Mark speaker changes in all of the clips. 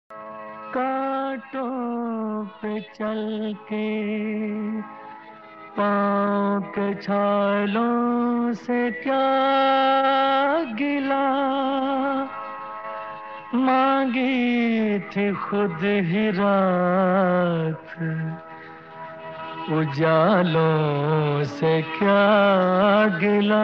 Speaker 1: कांटों पे चल के पाँव के छालों से क्या गिला, मांगी थी खुद ही रात, उजालों से क्या गिला।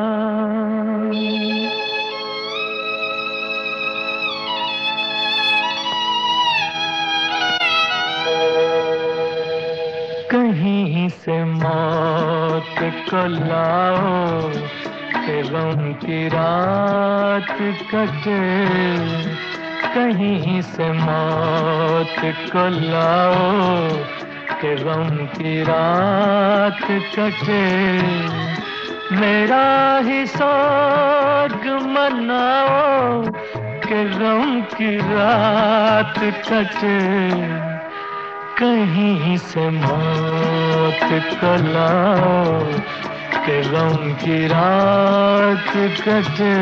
Speaker 1: कहीं से मौत को लाओ कि गम की रात कटे, कहीं से मौत को लाओ कि गम की रात कटे। मेरा ही सोग मनाओ कि गम की रात कटे, कहीं से मौत को लाओ कि गम की रात कटे।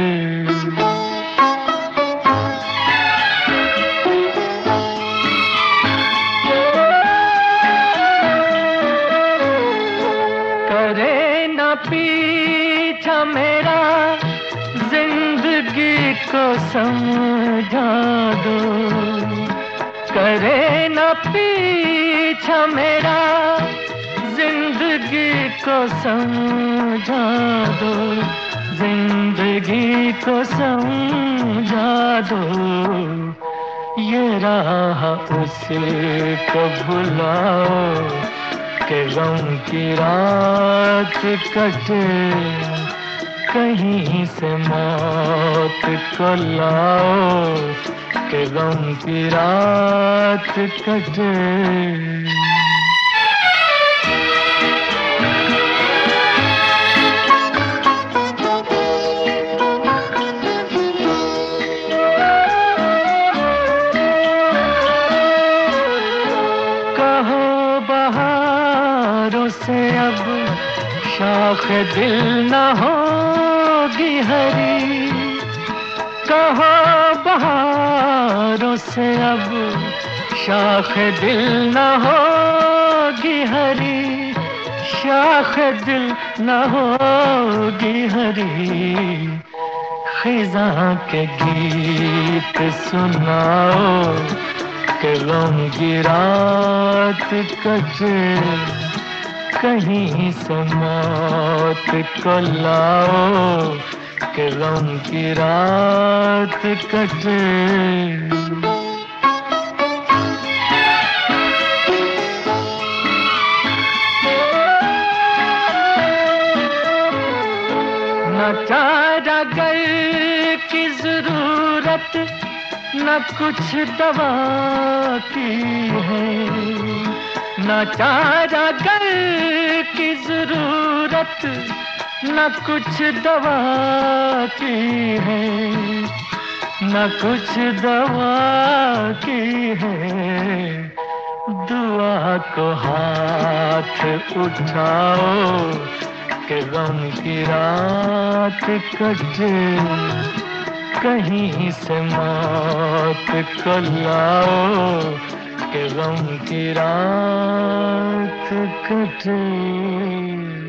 Speaker 1: करे न पीछा मेरा, जिंदगी को समझा दो। करे न पीछा मेरा, जिंदगी को समझा दो, जिंदगी को समझा दो। ये राह उसी को बुलाओ कि गम की रात कटे, कहीं से मौत को लाओ कि गम की रात कटे। कहो बहारों से अब शाख दिल न होगी हरी, कहो बहारों से अब शाख दिल न होगी हरी, शाख दिल न होगी हरी। खिज़ां के गीत सुनाओ कि गम की रात कटे, कहीं से मौत को लाओ कि गम की रात कटे। न चारा गर की जरूरत, न कुछ दवा की है, न चारा गर की जरूरत, न कुछ दवा की है, न कुछ दवा की है। दुआ को हाथ उठाओ कि गम की रात कटे, कहीं से मौत को लाओ कि गम की रात कटे।